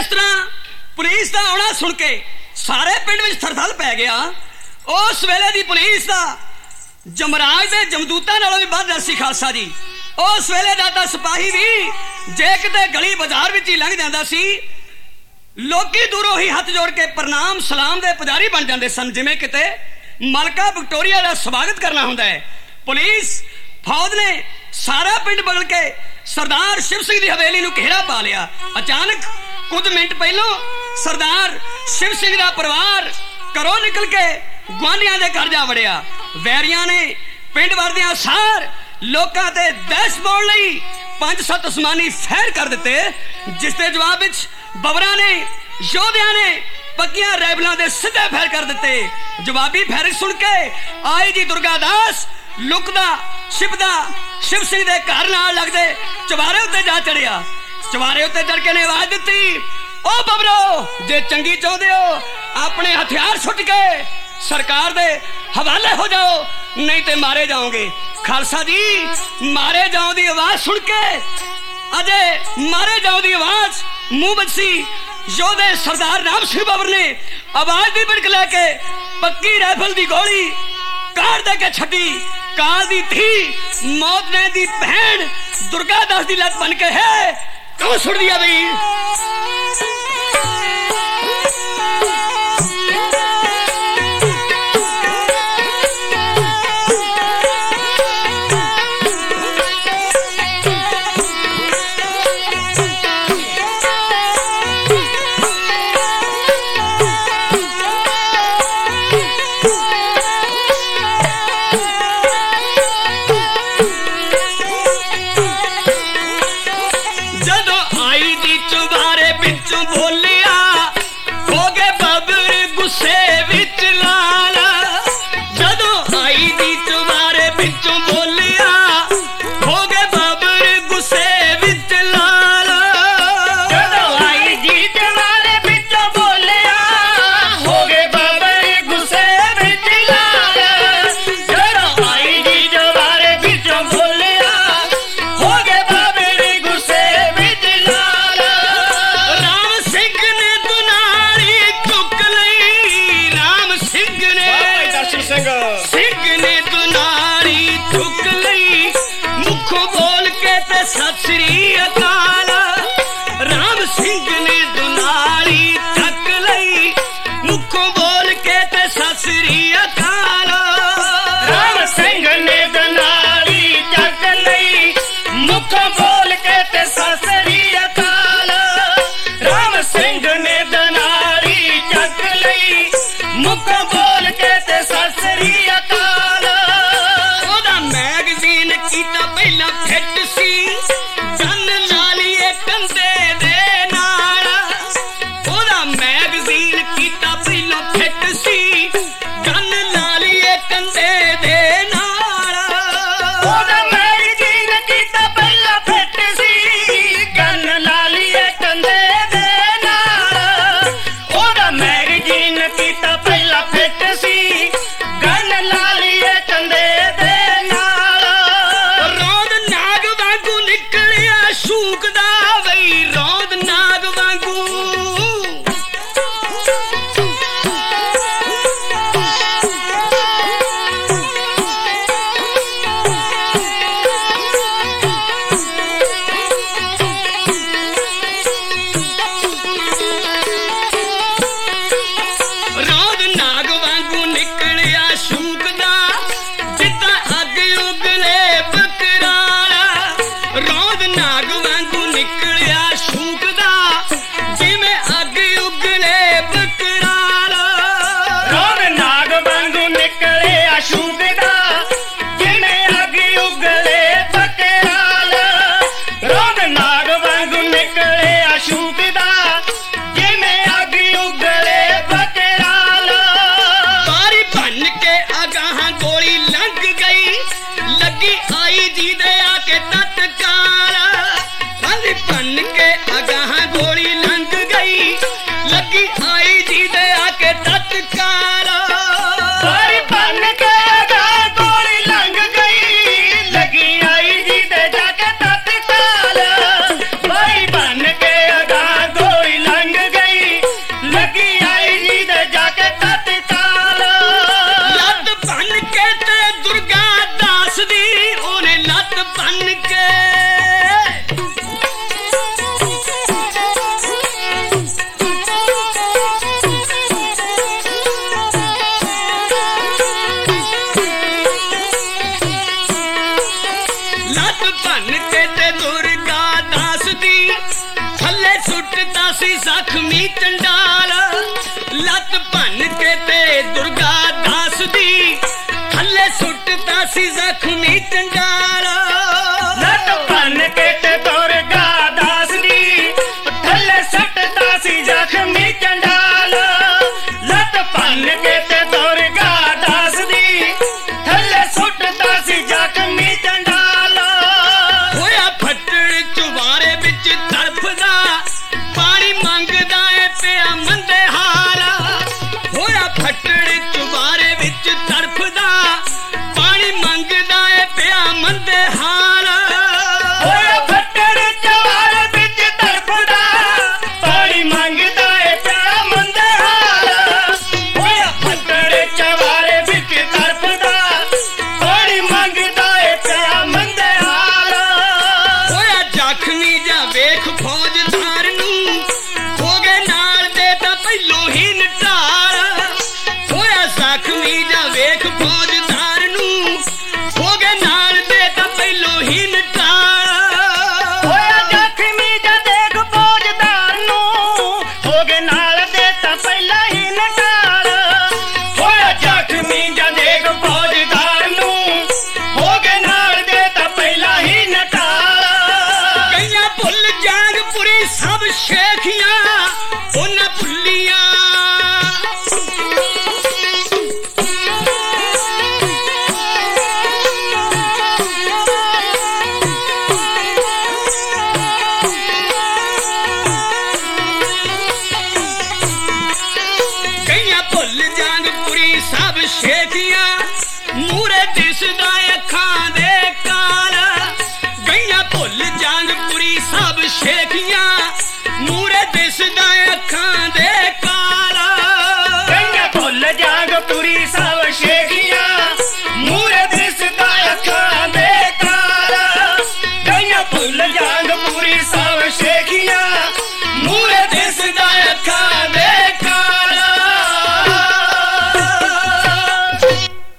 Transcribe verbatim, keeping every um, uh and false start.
इस तरह पुलिस का आना सुन के सारे पिंड में थरथल पै गया। उस वेले दी पुलिस का जमराज दे जमदूतां नालों भी वध सी खालसा जी। उस वेले दा तां सिपाही भी जे किते गली बाजार विच ही लंघ जांदा सी, लोकी दूरों ही हाथ जोड़ के प्रणाम सलाम दे पुजारी बन जाते सन, जिवें किते मलका विक्टोरिया का स्वागत करना हुंदा है। पुलिस फौज ने सारा पिंड बदल के सरदार शिव सिंह की हवेली नूं घेरा पा लिया। अचानक कुछ मिनट पहलों सरदार शिव सिंह का परिवार घरों निकल के गुआंढियां दे घर जा वड़िया। वैरियां ने पिंड वरदियां सार लोकां ते दहशत पाउण लई पंज सत्त आसमानी फैर कर दिते, जिसके जवाब विच बबरा ने योधिया ने पक्कियां रैफलां दे सीधे फैर कर दिते। जवाबी फैर सुन के आई जी दुर्गादास लुकदा छिपदा शिव सिंह दे घर नाल लगदे चवारे उत्ते जा चढ़िया। चवारे उत्ते चढ़ के ने आवाज दिती, ओ बबरो जे चंगी चाहते हो अपने हथियार छुट के सरकार दे हवाले हो जाओ, नहीं ते मारे जाओगे। खालसा जी मारे जाओ दी आवाज सुन के अजे मारे जाओ दी आवाज मुंह बची योधे सरदार राम सिंह बाबर ने आवाज दी बिड़क लेके पक्की राइफल दी गोली कार दे के छड़ी। काल दी थी मौत ने दी बहन दुर्गादास दी लत बन के है क्यों सुन दिया भाई। मैगजीन की तो पहला फिट सी ਸੁੱਟਦਾ ਸੀ ਜ਼ਖਮੀ ਚੰਡਾਲ ਲੱਤ ਭੰਨ ਕੇ ਤੇ ਦੁਰਗਾ ਦਾਸ ਦੀ ਥੱਲੇ ਸੁੱਟਦਾ ਸੀ ਜ਼ਖਮੀ ਚੰਡਾਲ ਲੱਤ ਭੰਨ ਕੇ ਤੇ ਦੁਰਗਾ ਦਾਸ ਦੀ ਥੱਲੇ ਸੁੱਟਦਾ ਸੀ ਜ਼ਖਮੀ ਚੰਡਾਲ ਲੱਤ ਭੰਨ ਕੇ ਤੇ ਦੁਰਗਾ ਦਾਸ ਦੀ ਥੱਲੇ ਸੁੱਟਦਾ ਸੀ ਜ਼ਖਮੀ ਚੰਡਾਲ ਹੋਇਆ ਫੱਟੜ ਚੁਬਾਰੇ ਵਿੱਚ ਤੜਫਦਾ ਪਾਣੀ ਮੰਗਦਾ ਏ ਪਿਆ ਮੰਦੇ ਹਾਲ ਹੋਇਆ ਫੱਟੜ ਚੁਬਾਰੇ ਵਿੱਚ ਤੜਫਦਾ ਪਾਣੀ ਮੰਗਦਾ ਏ ਪਿਆ ਮੰਦੇ ਹਾਲ ਹੋਇਆ ਫੱਟੜ ਚੁਬਾਰੇ ਵਿੱਚ ਤੜਫਦਾ ਪਾਣੀ ਮੰਗਦਾ ਏ ਪਿਆ ਮੰਦੇ ਹਾਲ ਹੋਇਆ ਫੱਟੜ ਚੁਬਾਰੇ ਵਿੱਚ ਤੜਫਦਾ ਪਾਣੀ ਮੰਗਦਾ ਏ ਪਿਆ ਮੰਦੇ ਹਾਲ ਹੋਇਆ ਜ਼ਖਮੀ ਜਾਂ ਵੇਖ ਫੌਜਦਾਰ ਨੂੰ ਹੋ ਗਏ ਨਾਲ ਦੇ ਤਾਂ ਪਹਿਲੋਂ ਹੀ ਨਟਾਲ ਹੋਇਆ ਜ਼ਖਮੀ ਜਾਂ ਵੇਖ ਫੌਜਦਾਰ ਨੂੰ ਹੋ ਗਏ ਨਾਲ ਦੇ ਤਾਂ ਪਹਿਲੋਂ ਹੀ ਨਟਾਲ ਹੋਇਆ ਜ਼ਖਮੀ ਜਾਂ ਦੇਖ ਫੌਜਦਾਰ ਨੂੰ ਹੋ ਗਏ ਨਾਲ ਦੇ ਤਾਂ ਪਹਿਲਾਂ ਹੀ ਨਟਾਲ ਹੋਇਆ ਜ਼ਖਮੀ ਜਾਂ ਦੇਖ ਫੌਜਦਾਰ ਨੂੰ ਹੋ ਗਏ ਨਾਲ ਦੇ ਤਾਂ ਪਹਿਲਾਂ ਹੀ ਨਟਾਲ ਕਈਆਂ ਭੁੱਲ ਜਾਗਪੁਰੀ ਸਭ ਸ਼ੇਖੀਆਂ ਉਹਨਾਂ ਭੁੱਲੀਆਂ ਕਈਆਂ ਭੁੱਲ ਜਾਗਪੁਰੀ ਸਭ ਸ਼ੇਖੀਆਂ ਮੂਰੇ ਦਿਸਦਾ